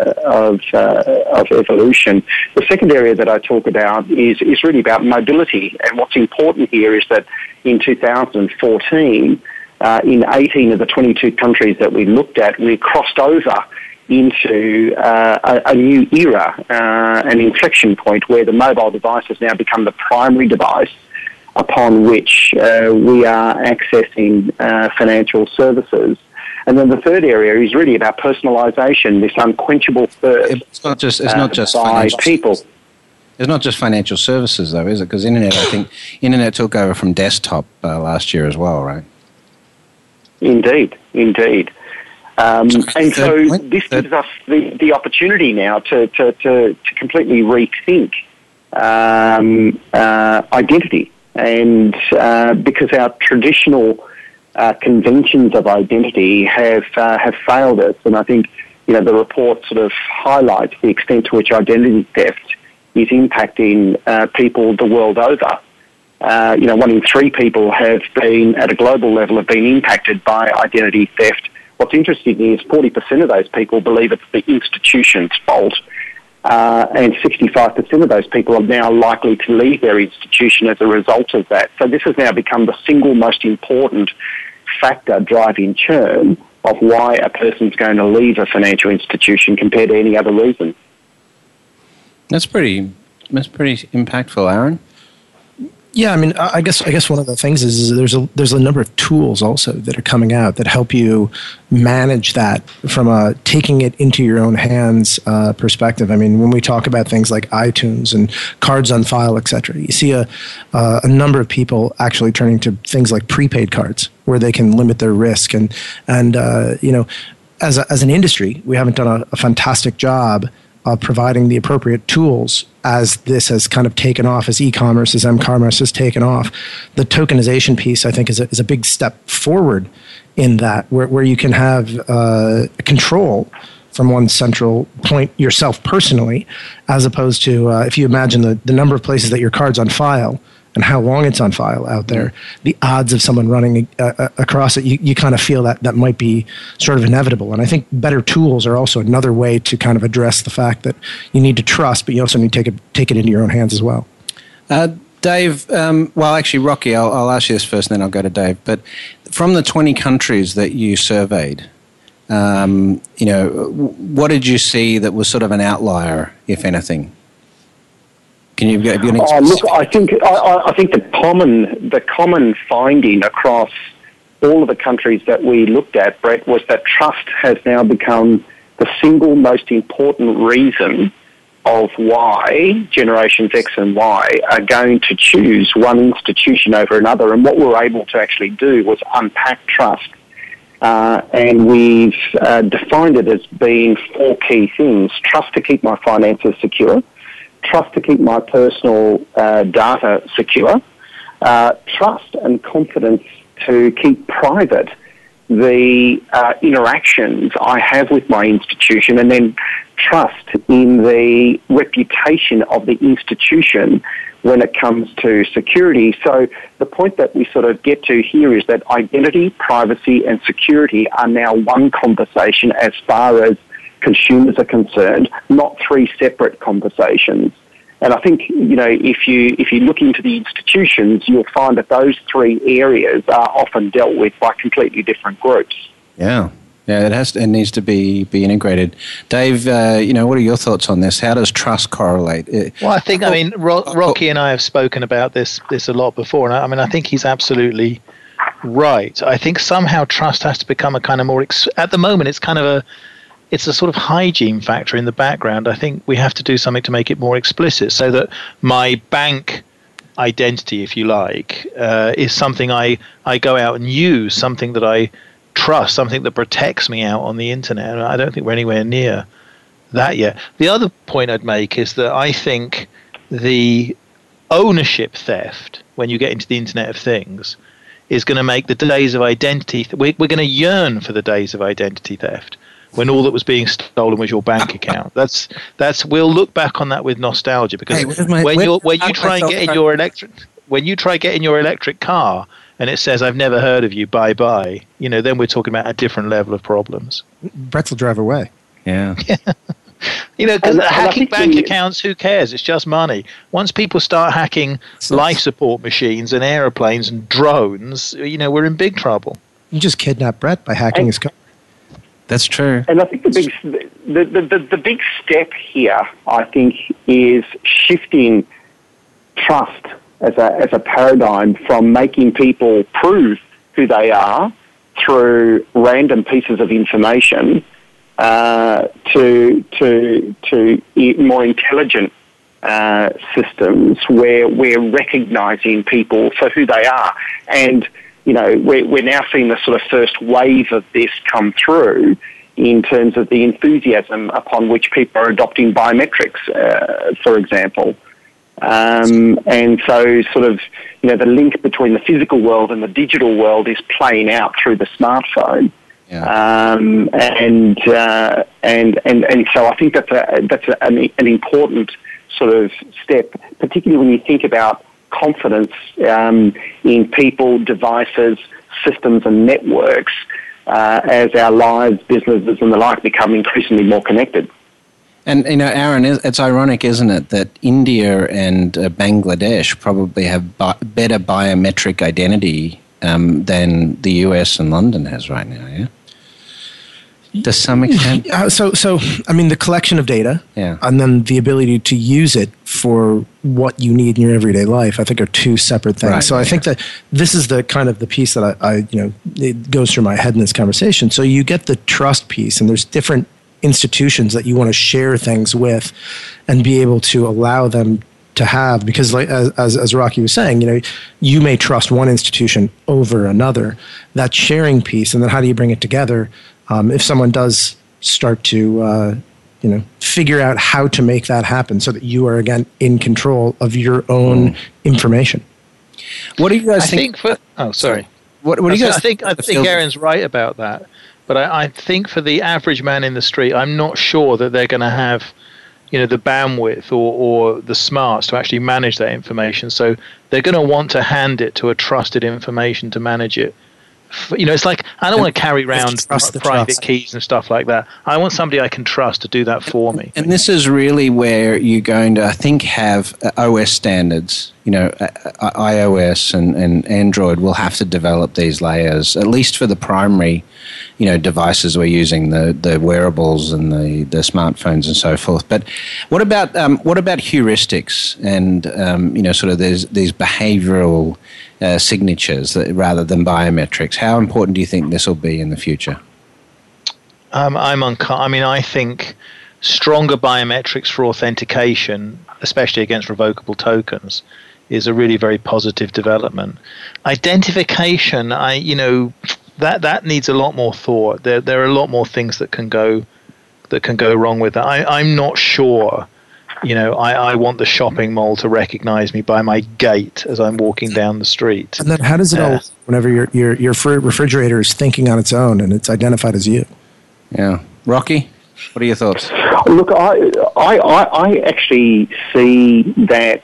S6: evolution. The second area that I talk about is really about mobility. And what's important here is that in 2014, in 18 of the 22 countries that we looked at, we crossed over into a new era, an inflection point where the mobile device has now become the primary device upon which we are accessing financial services. And then the third area is really about personalisation, this unquenchable thirst
S3: it's not just
S6: by people.
S3: It's not just financial services, though, is it? Because internet, I think, internet took over from desktop last year as well, right?
S6: Indeed. And so this gives us the opportunity now to completely rethink identity, and because our traditional conventions of identity have failed us, and I think the report sort of highlights the extent to which identity theft is impacting people the world over. 1 in 3 people have been, at a global level, have been impacted by identity theft. What's interesting is 40% of those people believe it's the institution's fault, and 65% of those people are now likely to leave their institution as a result of that. So this has now become the single most important factor driving churn of why a person's going to leave a financial institution compared to any other reason.
S3: That's pretty impactful, Aaron.
S4: Yeah, I mean, I guess one of the things is there's a number of tools also that are coming out that help you manage that from a taking it into your own hands perspective. I mean, when we talk about things like iTunes and cards on file, etc., you see a number of people actually turning to things like prepaid cards where they can limit their risk, and as an industry, we haven't done a fantastic job of providing the appropriate tools as this has kind of taken off, as e-commerce, as m-commerce has taken off. The tokenization piece, I think, is a big step forward in that, where you can have control from one central point yourself personally, as opposed to, if you imagine the number of places that your card's on file and how long it's on file out there, the odds of someone running across it, you kind of feel that might be sort of inevitable. And I think better tools are also another way to kind of address the fact that you need to trust, but you also need to take it into your own hands as well.
S3: Dave, well, actually, Rocky, I'll ask you this first, and then I'll go to Dave. But from the 20 countries that you surveyed, what did you see that was sort of an outlier, if anything? Can you give an example?
S6: Look, I think the common finding across all of the countries that we looked at, Brett, was that trust has now become the single most important reason of why Generations X and Y are going to choose one institution over another. And what we were able to actually do was unpack trust. And we've defined it as being 4 key things: trust to keep my finances secure, trust to keep my personal data secure, trust and confidence to keep private the interactions I have with my institution, and then trust in the reputation of the institution when it comes to security. So the point that we sort of get to here is that identity, privacy, and security are now one conversation as far as consumers are concerned, not 3 separate conversations. And I think, if you look into the institutions, you'll find that those 3 areas are often dealt with by completely different groups.
S3: Yeah, it needs to be integrated. Dave, what are your thoughts on this? How does trust correlate?
S5: Well, I think, Rocky and I have spoken about this a lot before, and I think he's absolutely right. I think somehow trust has to become a kind of more, at the moment, it's a sort of hygiene factor in the background. I think we have to do something to make it more explicit so that my bank identity, if you like, is something I go out and use, something that I trust, something that protects me out on the internet. And I don't think we're anywhere near that yet. The other point I'd make is that I think the ownership theft, when you get into the Internet of Things, is going to make the days of identity, we're going to yearn for the days of identity theft, when all that was being stolen was your bank account. We'll look back on that with nostalgia, because when you try getting your electric car and it says, "I've never heard of you, bye-bye," then we're talking about a different level of problems.
S4: Brett will drive away.
S3: Yeah.
S5: Because hacking bank accounts, who cares? It's just money. Once people start hacking life support machines and aeroplanes and drones, we're in big trouble.
S4: You just kidnap Brett by hacking his car.
S3: That's true.
S6: And I think the big step here, I think, is shifting trust as a paradigm from making people prove who they are through random pieces of information to more intelligent systems where we're recognising people for who they are. And, we're now seeing the sort of first wave of this come through in terms of the enthusiasm upon which people are adopting biometrics, for example. And so sort of, the link between the physical world and the digital world is playing out through the smartphone.
S3: Yeah.
S6: And so I think that's an important sort of step, particularly when you think about confidence in people, devices, systems and networks as our lives, businesses and the like become increasingly more connected.
S3: And, Aaron, it's ironic, isn't it, that India and Bangladesh probably have better biometric identity than the US and London has right now, yeah? To some extent?
S4: So the collection of data
S3: yeah.
S4: and then the ability to use it for what you need in your everyday life, I think, are two separate things.
S3: Right,
S4: so I think that this is the kind of the piece that I it goes through my head in this conversation. So you get the trust piece, and there's different institutions that you want to share things with and be able to allow them to have, because like as Rocky was saying, you may trust one institution over another. That sharing piece, and then how do you bring it together? If someone does start to, figure out how to make that happen so that you are, again, in control of your own information.
S3: What do you guys think?
S5: What do you guys think? I think Aaron's right about that. But I think for the average man in the street, I'm not sure that they're going to have, the bandwidth or the smarts to actually manage that information. So they're going to want to hand it to a trusted information to manage it. It's like, I don't want to carry around private keys and stuff like that. I want somebody I can trust to do that for me.
S3: And this is really where you're going to, I think, have OS standards. iOS and Android will have to develop these layers, at least for the primary, devices we're using, the wearables and the smartphones and so forth. But what about heuristics and, sort of these behavioral signatures rather than biometrics? How important do you think this will be in the future?
S5: I think stronger biometrics for authentication, especially against revocable tokens, is a really very positive development. Identification, that needs a lot more thought. There are a lot more things that can go wrong with that. I'm not sure. I want the shopping mall to recognize me by my gait as I'm walking down the street.
S4: And then how does it all, whenever your refrigerator is thinking on its own and it's identified as you?
S3: Yeah. Rocky, what are your thoughts?
S6: Look, I actually see that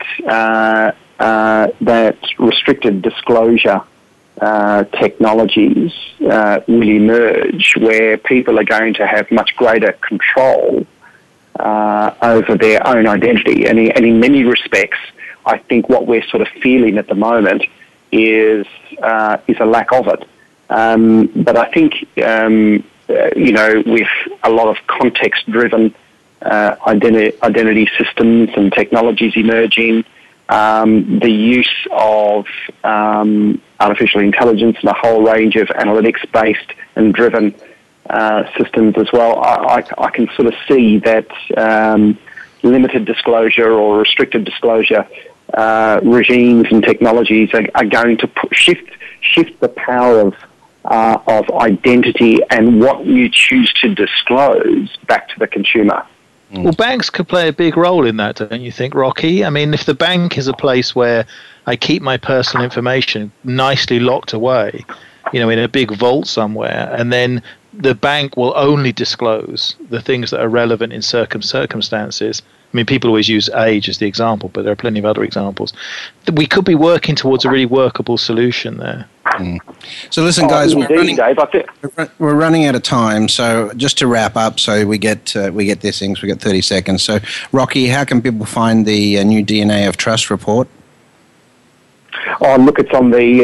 S6: that restricted disclosure technologies will emerge where people are going to have much greater control over their own identity. And in many respects, I think what we're sort of feeling at the moment is a lack of it. But I think, with a lot of context-driven identity systems and technologies emerging, the use of artificial intelligence and a whole range of analytics-based and driven systems as well, I can sort of see that limited disclosure or restricted disclosure regimes and technologies are going to shift the power of identity and what you choose to disclose back to the consumer.
S5: Well, banks could play a big role in that, don't you think, Rocky? I mean, if the bank is a place where I keep my personal information nicely locked away, in a big vault somewhere, and then the bank will only disclose the things that are relevant in circumstances. I mean, people always use age as the example, but there are plenty of other examples. We could be working towards a really workable solution there.
S3: So listen, guys, we're running out of time. So just to wrap up, so we get these things. We got 30 seconds. So, Rocky, how can people find the new DNA of Trust report?
S6: Oh, look, it's on the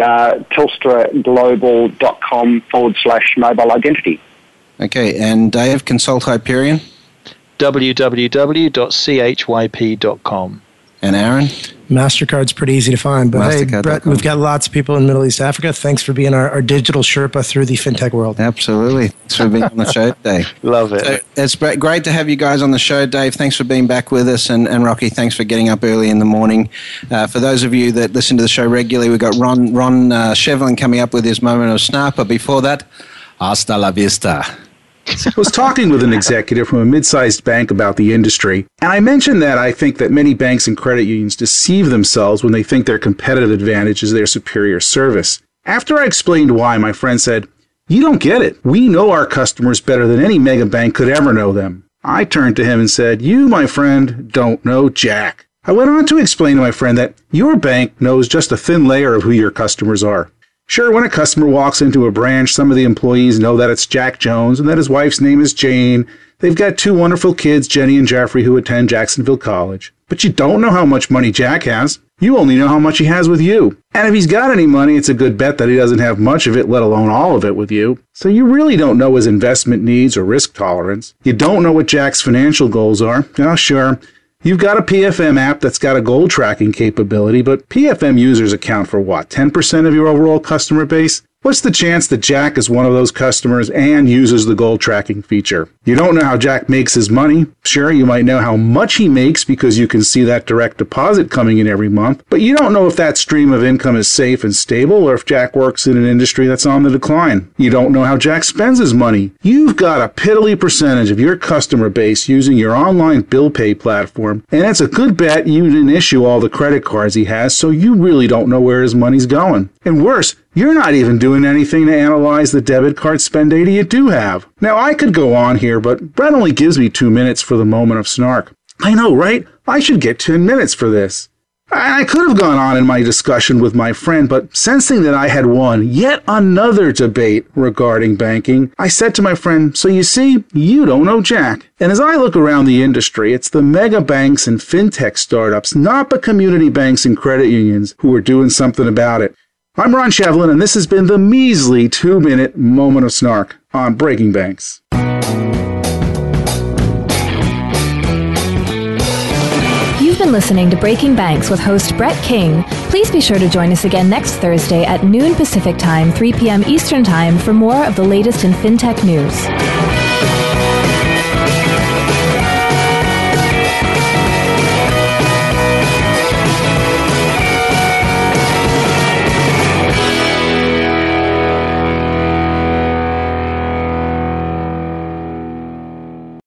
S6: telstraglobal.com/mobile identity.
S3: Okay, and Dave, consult Hyperion?
S5: www.chyp.com.
S3: And Aaron?
S4: MasterCard's pretty easy to find. But hey, Brett, we've got lots of people in Middle East Africa. Thanks for being our digital Sherpa through the fintech world.
S3: Absolutely. Thanks for being on the show today.
S5: Love it.
S3: So it's great to have you guys on the show. Dave, thanks for being back with us. And Rocky, thanks for getting up early in the morning. For those of you that listen to the show regularly, we've got Ron Shevlin coming up with his moment of snap. But before that, hasta la vista.
S14: I was talking with an executive from a mid-sized bank about the industry, and I mentioned that I think that many banks and credit unions deceive themselves when they think their competitive advantage is their superior service. After I explained why, my friend said, "You don't get it. We know our customers better than any mega bank could ever know them." I turned to him and said, "You, my friend, don't know jack." I went on to explain to my friend that your bank knows just a thin layer of who your customers are. Sure, when a customer walks into a branch, some of the employees know that it's Jack Jones and that his wife's name is Jane. They've got 2 wonderful kids, Jenny and Jeffrey, who attend Jacksonville College. But you don't know how much money Jack has. You only know how much he has with you. And if he's got any money, it's a good bet that he doesn't have much of it, let alone all of it with you. So you really don't know his investment needs or risk tolerance. You don't know what Jack's financial goals are. Now, sure, you've got a PFM app that's got a goal tracking capability, but PFM users account for what, 10% of your overall customer base? What's the chance that Jack is one of those customers and uses the goal tracking feature? You don't know how Jack makes his money. Sure, you might know how much he makes because you can see that direct deposit coming in every month, but you don't know if that stream of income is safe and stable or if Jack works in an industry that's on the decline. You don't know how Jack spends his money. You've got a piddly percentage of your customer base using your online bill pay platform, and it's a good bet you didn't issue all the credit cards he has, so you really don't know where his money's going. And worse, you're not even doing anything to analyze the debit card spend data you do have. Now, I could go on here, but Brett only gives me 2 minutes for the moment of snark. I know, right? I should get 10 minutes for this. I could have gone on in my discussion with my friend, but sensing that I had won yet another debate regarding banking, I said to my friend, "So you see, you don't know jack." And as I look around the industry, it's the mega banks and fintech startups, not the community banks and credit unions, who are doing something about it. I'm Ron Shevlin, and this has been the measly 2-minute moment of snark on Breaking Banks.
S2: You've been listening to Breaking Banks with host Brett King. Please be sure to join us again next Thursday at noon Pacific Time, 3 p.m. Eastern Time for more of the latest in fintech news.